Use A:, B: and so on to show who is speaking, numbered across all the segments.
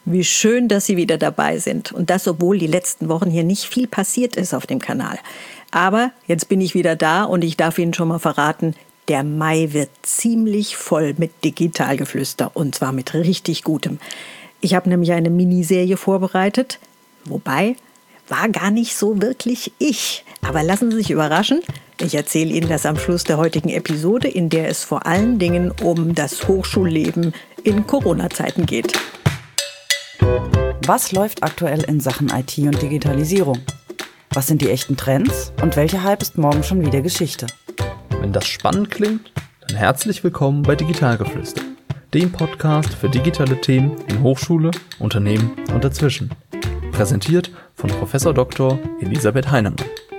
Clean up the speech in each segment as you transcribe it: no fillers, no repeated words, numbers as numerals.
A: Wie schön, dass Sie wieder dabei sind. Und das, obwohl die letzten Wochen hier nicht viel passiert ist auf dem Kanal. Aber jetzt bin ich wieder da und ich darf Ihnen schon mal verraten, der Mai wird ziemlich voll mit Digitalgeflüster. Und zwar mit richtig Gutem. Ich habe nämlich eine Miniserie vorbereitet. Wobei, war gar nicht so wirklich ich. Aber lassen Sie sich überraschen. Ich erzähle Ihnen das am Schluss der heutigen Episode, in der es vor allen Dingen um das Hochschulleben in Corona-Zeiten geht.
B: Was läuft aktuell in Sachen IT und Digitalisierung? Was sind die echten Trends und welcher Hype ist morgen schon wieder Geschichte?
C: Wenn das spannend klingt, dann herzlich willkommen bei Digitalgeflüster, dem Podcast für digitale Themen in Hochschule, Unternehmen und dazwischen. Präsentiert von Prof. Dr. Elisabeth Heinemann.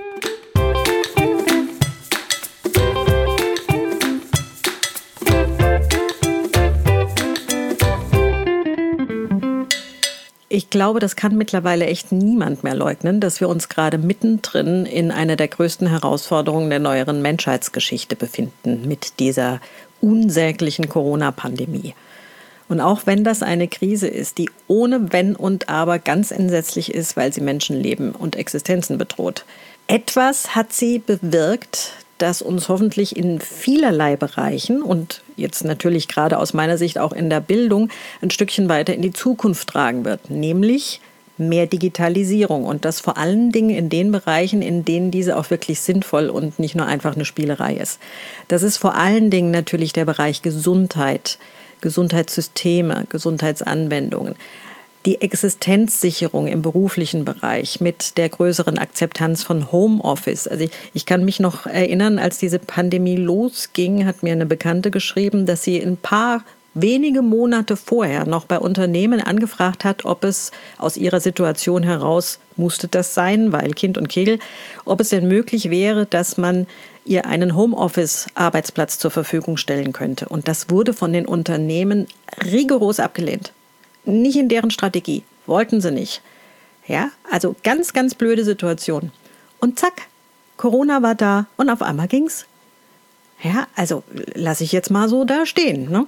A: Ich glaube, das kann mittlerweile echt niemand mehr leugnen, dass wir uns gerade mittendrin in einer der größten Herausforderungen der neueren Menschheitsgeschichte befinden, mit dieser unsäglichen Corona-Pandemie. Und auch wenn das eine Krise ist, die ohne Wenn und Aber ganz entsetzlich ist, weil sie Menschenleben und Existenzen bedroht. Etwas hat sie bewirkt, das uns hoffentlich in vielerlei Bereichen und jetzt natürlich gerade aus meiner Sicht auch in der Bildung ein Stückchen weiter in die Zukunft tragen wird, nämlich mehr Digitalisierung und das vor allen Dingen in den Bereichen, in denen diese auch wirklich sinnvoll und nicht nur einfach eine Spielerei ist. Das ist vor allen Dingen natürlich der Bereich Gesundheit, Gesundheitssysteme, Gesundheitsanwendungen. Die Existenzsicherung im beruflichen Bereich mit der größeren Akzeptanz von Homeoffice. Also ich kann mich noch erinnern, als diese Pandemie losging, hat mir eine Bekannte geschrieben, dass sie ein paar wenige Monate vorher noch bei Unternehmen angefragt hat, ob es aus ihrer Situation heraus, musste das sein, weil Kind und Kegel, ob es denn möglich wäre, dass man ihr einen Homeoffice-Arbeitsplatz zur Verfügung stellen könnte. Und das wurde von den Unternehmen rigoros abgelehnt. Nicht in deren Strategie. Wollten sie nicht. Ja, also ganz, ganz blöde Situation. Und zack, Corona war da und auf einmal ging's. Ja, also lasse ich jetzt mal so da stehen, ne?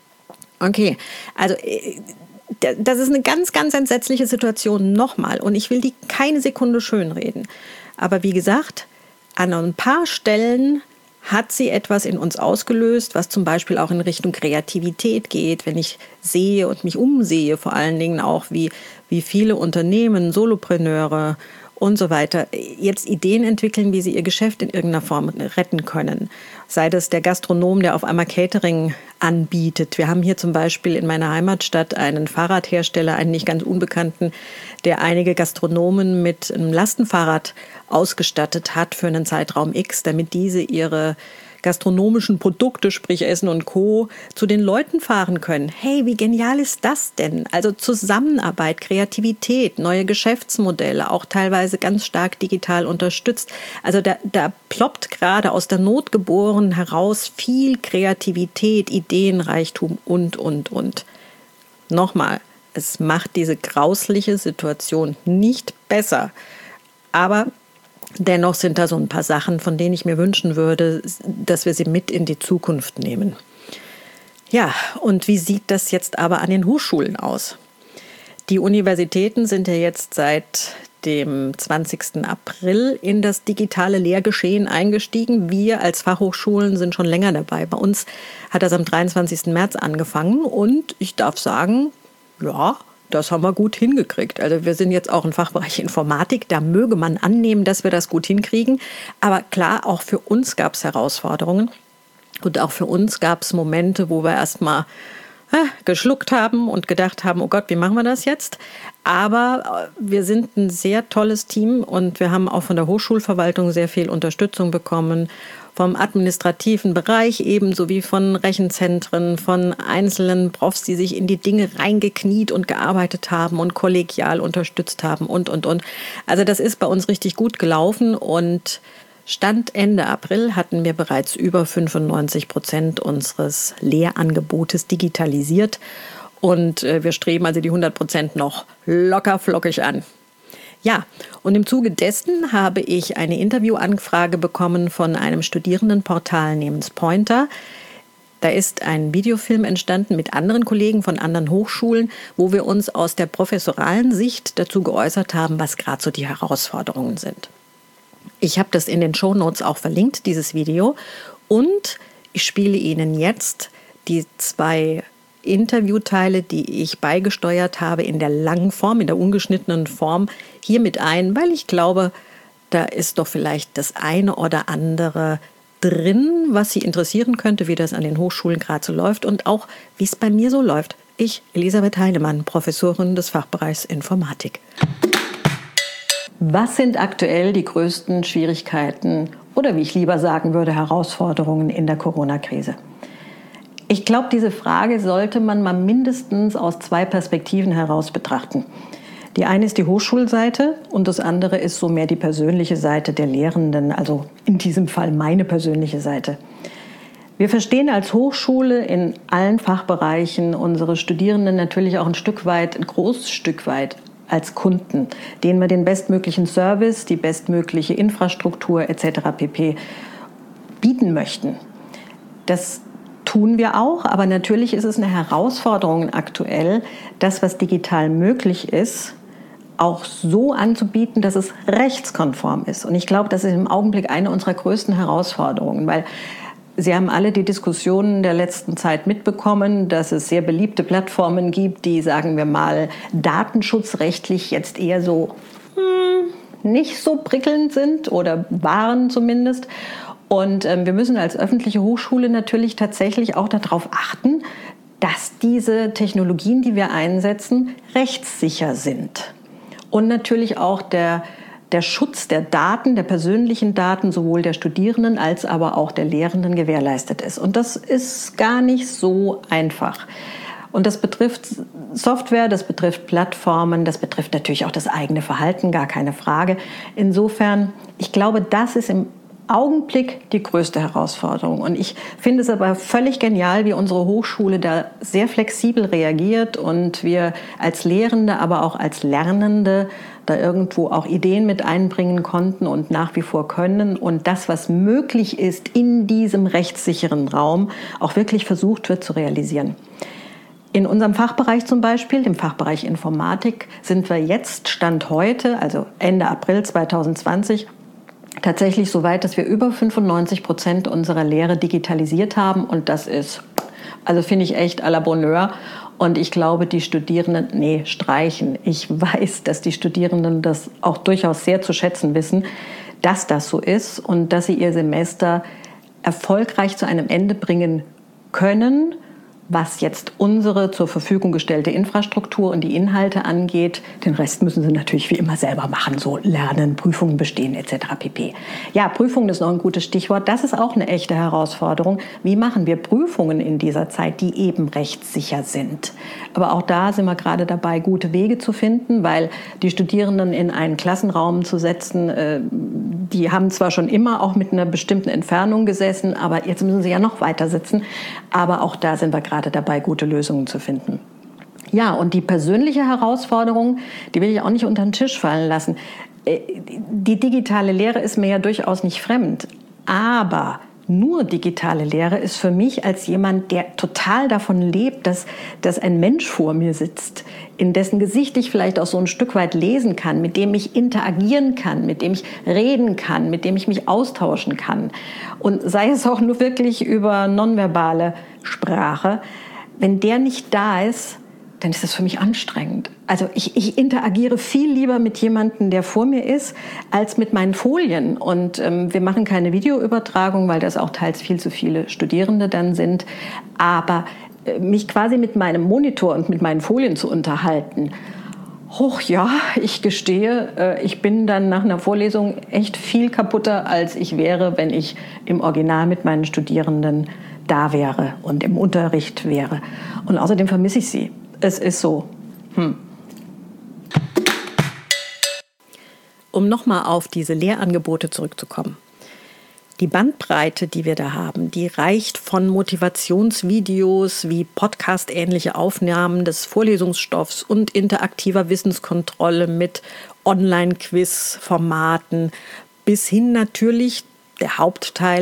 A: Okay, also das ist eine ganz, ganz entsetzliche Situation nochmal. Und ich will die keine Sekunde schönreden. Aber wie gesagt, an ein paar Stellen hat sie etwas in uns ausgelöst, was zum Beispiel auch in Richtung Kreativität geht, wenn ich sehe und mich umsehe, vor allen Dingen auch, wie viele Unternehmen, Solopreneure und so weiter jetzt Ideen entwickeln, wie sie ihr Geschäft in irgendeiner Form retten können. Sei das der Gastronom, der auf einmal Catering anbietet. Wir haben hier zum Beispiel in meiner Heimatstadt einen Fahrradhersteller, einen nicht ganz unbekannten, der einige Gastronomen mit einem Lastenfahrrad ausgestattet hat für einen Zeitraum X, damit diese ihre gastronomischen Produkte, sprich Essen und Co., zu den Leuten fahren können. Hey, wie genial ist das denn? Also Zusammenarbeit, Kreativität, neue Geschäftsmodelle, auch teilweise ganz stark digital unterstützt. Also da ploppt gerade aus der Not geboren heraus viel Kreativität, Ideenreichtum und. Nochmal, es macht diese grausliche Situation nicht besser. Aber dennoch sind da so ein paar Sachen, von denen ich mir wünschen würde, dass wir sie mit in die Zukunft nehmen. Ja, und wie sieht das jetzt aber an den Hochschulen aus? Die Universitäten sind ja jetzt seit dem 20. April in das digitale Lehrgeschehen eingestiegen. Wir als Fachhochschulen sind schon länger dabei. Bei uns hat das am 23. März angefangen und ich darf sagen, ja, das haben wir gut hingekriegt. Also wir sind jetzt auch im Fachbereich Informatik. Da möge man annehmen, dass wir das gut hinkriegen. Aber klar, auch für uns gab es Herausforderungen. Und auch für uns gab es Momente, wo wir erstmal geschluckt haben und gedacht haben, oh Gott, wie machen wir das jetzt? Aber wir sind ein sehr tolles Team und wir haben auch von der Hochschulverwaltung sehr viel Unterstützung bekommen. Vom administrativen Bereich ebenso wie von Rechenzentren, von einzelnen Profs, die sich in die Dinge reingekniet und gearbeitet haben und kollegial unterstützt haben und. Also das ist bei uns richtig gut gelaufen und Stand Ende April hatten wir bereits über 95% unseres Lehrangebotes digitalisiert und wir streben also die 100% noch locker flockig an. Ja, und im Zuge dessen habe ich eine Interviewanfrage bekommen von einem Studierendenportal namens Pointer. Da ist ein Videofilm entstanden mit anderen Kollegen von anderen Hochschulen, wo wir uns aus der professoralen Sicht dazu geäußert haben, was gerade so die Herausforderungen sind. Ich habe das in den Shownotes auch verlinkt, dieses Video. Und ich spiele Ihnen jetzt die 2 Interviewteile, die ich beigesteuert habe, in der langen Form, in der ungeschnittenen Form, hier mit ein, weil ich glaube, da ist doch vielleicht das eine oder andere drin, was Sie interessieren könnte, wie das an den Hochschulen gerade so läuft und auch, wie es bei mir so läuft. Ich, Elisabeth Heinemann, Professorin des Fachbereichs Informatik. Was sind aktuell die größten Schwierigkeiten oder wie ich lieber sagen würde, Herausforderungen in der Corona-Krise? Ich glaube, diese Frage sollte man mal mindestens aus 2 Perspektiven heraus betrachten. Die eine ist die Hochschulseite und das andere ist so mehr die persönliche Seite der Lehrenden, also in diesem Fall meine persönliche Seite. Wir verstehen als Hochschule in allen Fachbereichen unsere Studierenden natürlich auch ein großes Stück weit als Kunden, denen wir den bestmöglichen Service, die bestmögliche Infrastruktur etc. pp. Bieten möchten. Das tun wir auch, aber natürlich ist es eine Herausforderung aktuell, das, was digital möglich ist, auch so anzubieten, dass es rechtskonform ist. Und ich glaube, das ist im Augenblick eine unserer größten Herausforderungen, weil Sie haben alle die Diskussionen der letzten Zeit mitbekommen, dass es sehr beliebte Plattformen gibt, die, sagen wir mal, datenschutzrechtlich jetzt eher so nicht so prickelnd sind oder waren zumindest. Und wir müssen als öffentliche Hochschule natürlich tatsächlich auch darauf achten, dass diese Technologien, die wir einsetzen, rechtssicher sind. Und natürlich auch der Schutz der Daten, der persönlichen Daten, sowohl der Studierenden als aber auch der Lehrenden gewährleistet ist. Und das ist gar nicht so einfach. Und das betrifft Software, das betrifft Plattformen, das betrifft natürlich auch das eigene Verhalten, gar keine Frage. Insofern, ich glaube, das ist im Augenblick die größte Herausforderung. Und ich finde es aber völlig genial, wie unsere Hochschule da sehr flexibel reagiert und wir als Lehrende, aber auch als Lernende da irgendwo auch Ideen mit einbringen konnten und nach wie vor können und das, was möglich ist in diesem rechtssicheren Raum, auch wirklich versucht wird zu realisieren. In unserem Fachbereich zum Beispiel, dem Fachbereich Informatik, sind wir jetzt, Stand heute, also Ende April 2020, tatsächlich so weit, dass wir über 95% unserer Lehre digitalisiert haben. Und das ist, also finde ich echt à la Bonheur. Und ich glaube, die Studierenden, streichen. Ich weiß, dass die Studierenden das auch durchaus sehr zu schätzen wissen, dass das so ist und dass sie ihr Semester erfolgreich zu einem Ende bringen können, was jetzt unsere zur Verfügung gestellte Infrastruktur und die Inhalte angeht. Den Rest müssen sie natürlich wie immer selber machen, so lernen, Prüfungen bestehen etc. pp. Ja, Prüfungen ist noch ein gutes Stichwort. Das ist auch eine echte Herausforderung. Wie machen wir Prüfungen in dieser Zeit, die eben rechtssicher sind? Aber auch da sind wir gerade dabei, gute Wege zu finden, weil die Studierenden in einen Klassenraum zu setzen, die haben zwar schon immer auch mit einer bestimmten Entfernung gesessen, aber jetzt müssen sie ja noch weiter sitzen. Aber auch da sind wir gerade dabei, gute Lösungen zu finden. Ja, und die persönliche Herausforderung, die will ich auch nicht unter den Tisch fallen lassen. Die digitale Lehre ist mir ja durchaus nicht fremd, aber nur digitale Lehre ist für mich als jemand, der total davon lebt, dass ein Mensch vor mir sitzt, in dessen Gesicht ich vielleicht auch so ein Stück weit lesen kann, mit dem ich interagieren kann, mit dem ich reden kann, mit dem ich mich austauschen kann. Und sei es auch nur wirklich über nonverbale Sprache. Wenn der nicht da ist, dann ist das für mich anstrengend. Also ich interagiere viel lieber mit jemandem, der vor mir ist, als mit meinen Folien. Und wir machen keine Videoübertragung, weil das auch teils viel zu viele Studierende dann sind. Aber mich quasi mit meinem Monitor und mit meinen Folien zu unterhalten, ja, ich gestehe, ich bin dann nach einer Vorlesung echt viel kaputter, als ich wäre, wenn ich im Original mit meinen Studierenden da wäre und im Unterricht wäre. Und außerdem vermisse ich sie. Es ist so. Um nochmal auf diese Lehrangebote zurückzukommen. Die Bandbreite, die wir da haben, die reicht von Motivationsvideos wie Podcast-ähnliche Aufnahmen des Vorlesungsstoffs und interaktiver Wissenskontrolle mit Online-Quiz-Formaten bis hin natürlich, der Hauptteil,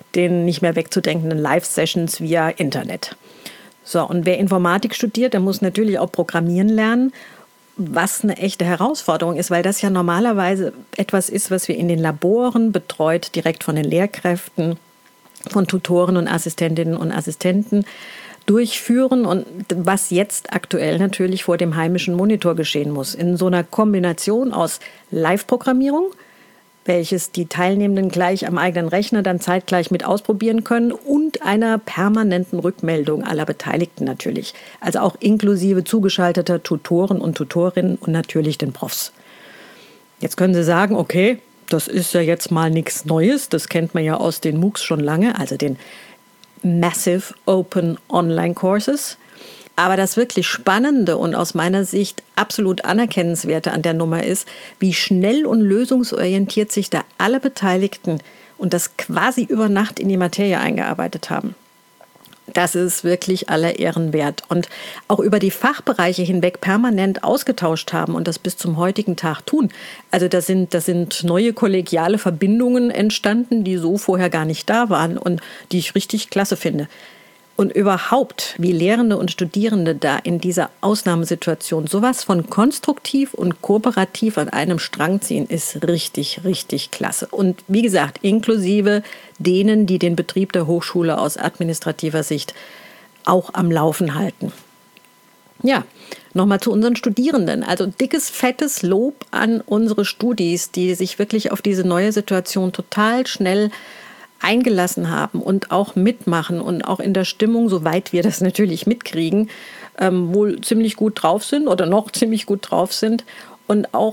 A: den nicht mehr wegzudenkenden Live-Sessions via Internet. So, und wer Informatik studiert, der muss natürlich auch Programmieren lernen, was eine echte Herausforderung ist, weil das ja normalerweise etwas ist, was wir in den Laboren betreut, direkt von den Lehrkräften, von Tutoren und Assistentinnen und Assistenten durchführen und was jetzt aktuell natürlich vor dem heimischen Monitor geschehen muss. In so einer Kombination aus Live-Programmierung, welches die Teilnehmenden gleich am eigenen Rechner dann zeitgleich mit ausprobieren können und einer permanenten Rückmeldung aller Beteiligten natürlich. Also auch inklusive zugeschalteter Tutoren und Tutorinnen und natürlich den Profs. Jetzt können Sie sagen, okay, das ist ja jetzt mal nichts Neues, das kennt man ja aus den MOOCs schon lange, also den Massive Open Online Courses. Aber das wirklich Spannende und aus meiner Sicht absolut Anerkennenswerte an der Nummer ist, wie schnell und lösungsorientiert sich da alle Beteiligten und das quasi über Nacht in die Materie eingearbeitet haben. Das ist wirklich aller Ehren wert. Und auch über die Fachbereiche hinweg permanent ausgetauscht haben und das bis zum heutigen Tag tun. Also da sind neue kollegiale Verbindungen entstanden, die so vorher gar nicht da waren und die ich richtig klasse finde. Und überhaupt, wie Lehrende und Studierende da in dieser Ausnahmesituation sowas von konstruktiv und kooperativ an einem Strang ziehen, ist richtig, richtig klasse. Und wie gesagt, inklusive denen, die den Betrieb der Hochschule aus administrativer Sicht auch am Laufen halten. Ja, nochmal zu unseren Studierenden. Also dickes, fettes Lob an unsere Studis, die sich wirklich auf diese neue Situation total schnell eingelassen haben und auch mitmachen und auch in der Stimmung, soweit wir das natürlich mitkriegen, wohl ziemlich gut drauf sind oder noch ziemlich gut drauf sind und auch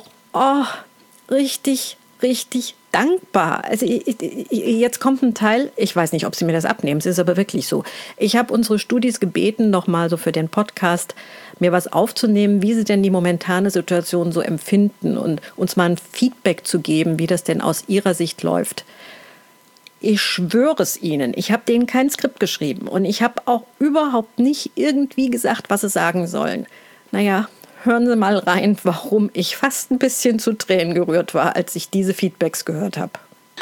A: richtig, richtig dankbar. Also jetzt kommt ein Teil, ich weiß nicht, ob Sie mir das abnehmen, es ist aber wirklich so. Ich habe unsere Studis gebeten, nochmal so für den Podcast mir was aufzunehmen, wie sie denn die momentane Situation so empfinden und uns mal ein Feedback zu geben, wie das denn aus ihrer Sicht läuft. Ich schwöre es Ihnen, ich habe denen kein Skript geschrieben und ich habe auch überhaupt nicht irgendwie gesagt, was sie sagen sollen. Naja, hören Sie mal rein, warum ich fast ein bisschen zu Tränen gerührt war, als ich diese Feedbacks gehört habe.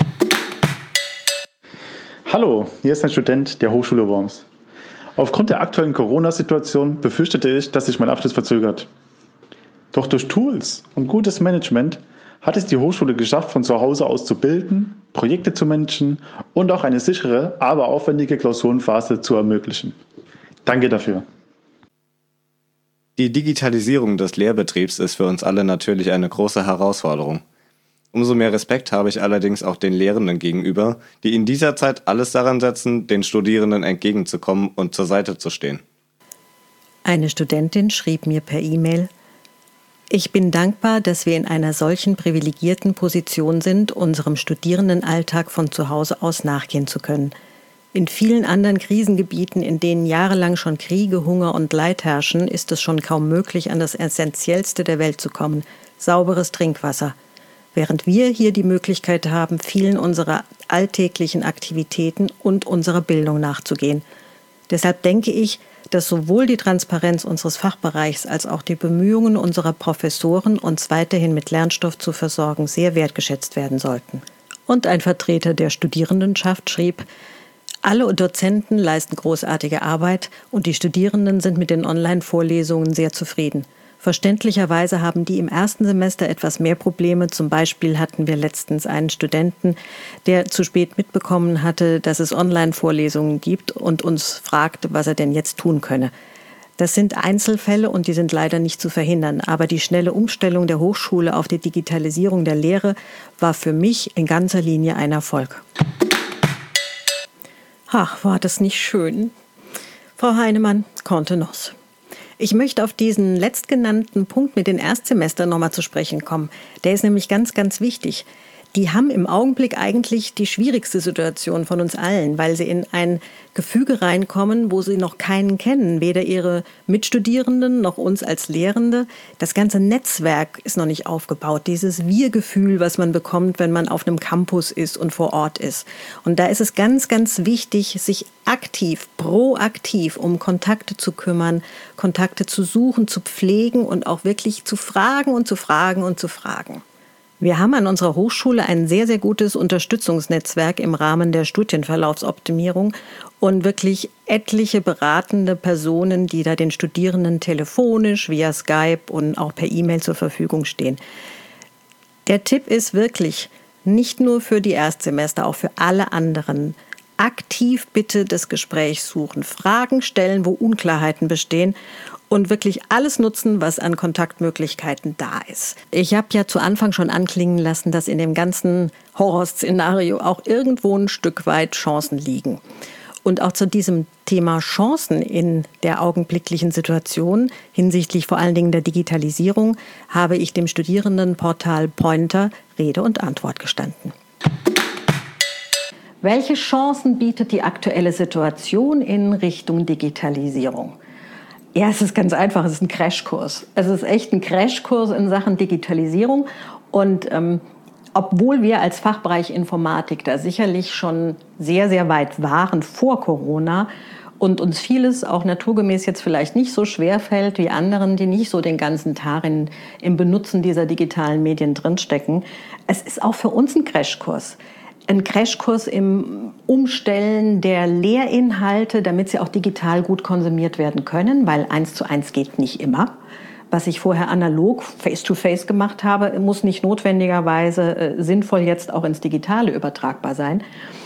D: Hallo, hier ist ein Student der Hochschule Worms. Aufgrund der aktuellen Corona-Situation befürchtete ich, dass sich mein Abschluss verzögert. Doch durch Tools und gutes Management hat es die Hochschule geschafft, von zu Hause aus zu bilden, Projekte zu managen und auch eine sichere, aber aufwendige Klausurenphase zu ermöglichen. Danke dafür.
E: Die Digitalisierung des Lehrbetriebs ist für uns alle natürlich eine große Herausforderung. Umso mehr Respekt habe ich allerdings auch den Lehrenden gegenüber, die in dieser Zeit alles daran setzen, den Studierenden entgegenzukommen und zur Seite zu stehen.
A: Eine Studentin schrieb mir per E-Mail: Ich bin dankbar, dass wir in einer solchen privilegierten Position sind, unserem Studierendenalltag von zu Hause aus nachgehen zu können. In vielen anderen Krisengebieten, in denen jahrelang schon Kriege, Hunger und Leid herrschen, ist es schon kaum möglich, an das Essentiellste der Welt zu kommen: sauberes Trinkwasser. Während wir hier die Möglichkeit haben, vielen unserer alltäglichen Aktivitäten und unserer Bildung nachzugehen. Deshalb denke ich, dass sowohl die Transparenz unseres Fachbereichs als auch die Bemühungen unserer Professoren, uns weiterhin mit Lernstoff zu versorgen, sehr wertgeschätzt werden sollten. Und ein Vertreter der Studierendenschaft schrieb: Alle Dozenten leisten großartige Arbeit und die Studierenden sind mit den Online-Vorlesungen sehr zufrieden. Verständlicherweise haben die im ersten Semester etwas mehr Probleme. Zum Beispiel hatten wir letztens einen Studenten, der zu spät mitbekommen hatte, dass es Online-Vorlesungen gibt und uns fragte, was er denn jetzt tun könne. Das sind Einzelfälle und die sind leider nicht zu verhindern. Aber die schnelle Umstellung der Hochschule auf die Digitalisierung der Lehre war für mich in ganzer Linie ein Erfolg. Ach, war das nicht schön. Frau Heinemann, Contenance. Ich möchte auf diesen letztgenannten Punkt mit den Erstsemestern nochmal zu sprechen kommen. Der ist nämlich ganz, ganz wichtig. Die haben im Augenblick eigentlich die schwierigste Situation von uns allen, weil sie in ein Gefüge reinkommen, wo sie noch keinen kennen, weder ihre Mitstudierenden noch uns als Lehrende. Das ganze Netzwerk ist noch nicht aufgebaut, dieses Wir-Gefühl, was man bekommt, wenn man auf einem Campus ist und vor Ort ist. Und da ist es ganz, ganz wichtig, sich aktiv, proaktiv um Kontakte zu kümmern, Kontakte zu suchen, zu pflegen und auch wirklich zu fragen und zu fragen und zu fragen. Wir haben an unserer Hochschule ein sehr, sehr gutes Unterstützungsnetzwerk im Rahmen der Studienverlaufsoptimierung und wirklich etliche beratende Personen, die da den Studierenden telefonisch, via Skype und auch per E-Mail zur Verfügung stehen. Der Tipp ist wirklich, nicht nur für die Erstsemester, auch für alle anderen, aktiv bitte das Gespräch suchen, Fragen stellen, wo Unklarheiten bestehen und wirklich alles nutzen, was an Kontaktmöglichkeiten da ist. Ich habe ja zu Anfang schon anklingen lassen, dass in dem ganzen Horrorszenario auch irgendwo ein Stück weit Chancen liegen. Und auch zu diesem Thema Chancen in der augenblicklichen Situation hinsichtlich vor allen Dingen der Digitalisierung habe ich dem Studierendenportal Pointer Rede und Antwort gestanden. Welche Chancen bietet die aktuelle Situation in Richtung Digitalisierung? Ja, es ist ganz einfach, es ist ein Crashkurs. Es ist echt ein Crashkurs in Sachen Digitalisierung. Und obwohl wir als Fachbereich Informatik da sicherlich schon sehr, sehr weit waren vor Corona und uns vieles auch naturgemäß jetzt vielleicht nicht so schwer fällt wie anderen, die nicht so den ganzen Tag im Benutzen dieser digitalen Medien drinstecken, es ist auch für uns ein Crashkurs. Ein Crashkurs im Umstellen der Lehrinhalte, damit sie auch digital gut konsumiert werden können, weil 1:1 geht nicht immer. Was ich vorher analog, face-to-face gemacht habe, muss nicht notwendigerweise sinnvoll jetzt auch ins Digitale übertragbar sein.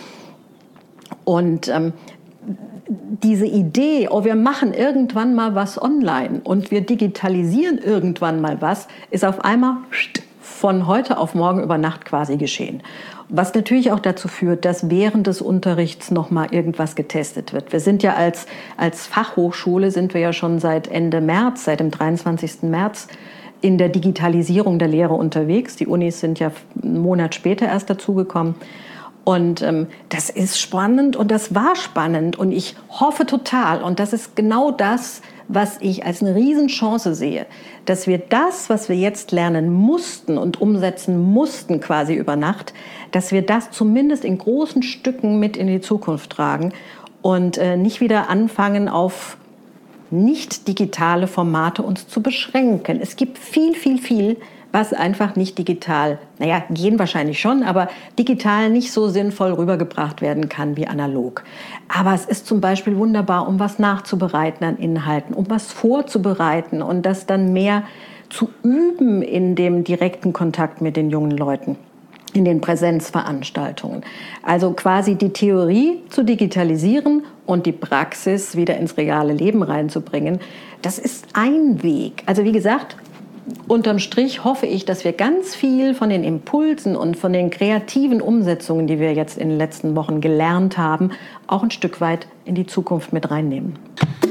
A: Und diese Idee, wir machen irgendwann mal was online und wir digitalisieren irgendwann mal was, ist auf einmal von heute auf morgen über Nacht quasi geschehen. Was natürlich auch dazu führt, dass während des Unterrichts noch mal irgendwas getestet wird. Wir sind ja als Fachhochschule sind wir ja schon seit Ende März, seit dem 23. März in der Digitalisierung der Lehre unterwegs. Die Unis sind ja einen Monat später erst dazugekommen. Und das ist spannend und das war spannend und ich hoffe total, und das ist genau das, was ich als eine Riesenchance sehe, dass wir das, was wir jetzt lernen mussten und umsetzen mussten quasi über Nacht, dass wir das zumindest in großen Stücken mit in die Zukunft tragen und nicht wieder anfangen, auf nicht digitale Formate uns zu beschränken. Es gibt viel, was einfach nicht digital, gehen wahrscheinlich schon, aber digital nicht so sinnvoll rübergebracht werden kann wie analog. Aber es ist zum Beispiel wunderbar, um was nachzubereiten an Inhalten, um was vorzubereiten und das dann mehr zu üben in dem direkten Kontakt mit den jungen Leuten, in den Präsenzveranstaltungen. Also quasi die Theorie zu digitalisieren und die Praxis wieder ins reale Leben reinzubringen. Das ist ein Weg. Also wie gesagt, unterm Strich hoffe ich, dass wir ganz viel von den Impulsen und von den kreativen Umsetzungen, die wir jetzt in den letzten Wochen gelernt haben, auch ein Stück weit in die Zukunft mit reinnehmen.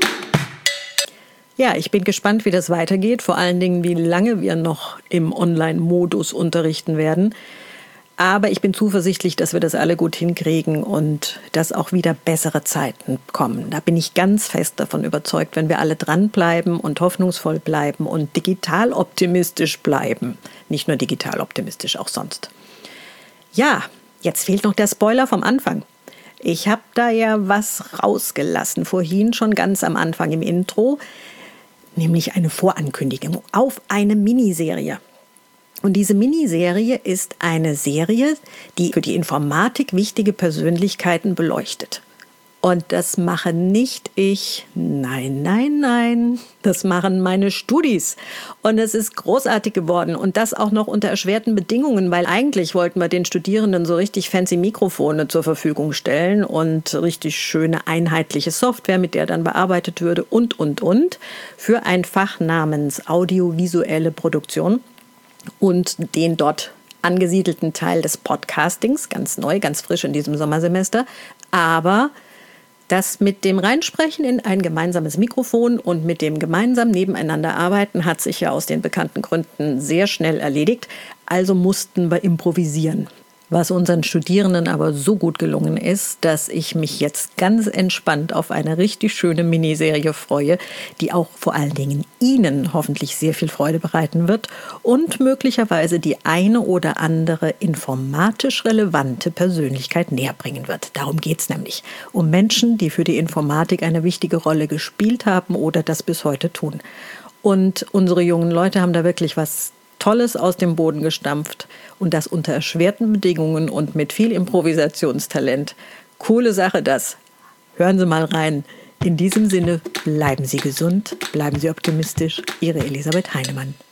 A: Ja, ich bin gespannt, wie das weitergeht, vor allen Dingen, wie lange wir noch im Online-Modus unterrichten werden. Aber ich bin zuversichtlich, dass wir das alle gut hinkriegen und dass auch wieder bessere Zeiten kommen. Da bin ich ganz fest davon überzeugt, wenn wir alle dranbleiben und hoffnungsvoll bleiben und digital optimistisch bleiben. Nicht nur digital optimistisch, auch sonst. Ja, jetzt fehlt noch der Spoiler vom Anfang. Ich habe da ja was rausgelassen, vorhin schon ganz am Anfang im Intro, nämlich eine Vorankündigung auf eine Miniserie. Und diese Miniserie ist eine Serie, die für die Informatik wichtige Persönlichkeiten beleuchtet. Und das mache nicht ich, nein, das machen meine Studis. Und es ist großartig geworden und das auch noch unter erschwerten Bedingungen, weil eigentlich wollten wir den Studierenden so richtig fancy Mikrofone zur Verfügung stellen und richtig schöne einheitliche Software, mit der dann bearbeitet würde und für ein Fach namens audiovisuelle Produktion. Und den dort angesiedelten Teil des Podcastings, ganz neu, ganz frisch in diesem Sommersemester. Aber das mit dem Reinsprechen in ein gemeinsames Mikrofon und mit dem gemeinsam nebeneinander arbeiten hat sich ja aus den bekannten Gründen sehr schnell erledigt. Also mussten wir improvisieren. Was unseren Studierenden aber so gut gelungen ist, dass ich mich jetzt ganz entspannt auf eine richtig schöne Miniserie freue, die auch vor allen Dingen Ihnen hoffentlich sehr viel Freude bereiten wird und möglicherweise die eine oder andere informatisch relevante Persönlichkeit näher bringen wird. Darum geht es nämlich. Um Menschen, die für die Informatik eine wichtige Rolle gespielt haben oder das bis heute tun. Und unsere jungen Leute haben da wirklich was Tolles aus dem Boden gestampft und das unter erschwerten Bedingungen und mit viel Improvisationstalent. Coole Sache das. Hören Sie mal rein. In diesem Sinne, bleiben Sie gesund, bleiben Sie optimistisch. Ihre Elisabeth Heinemann.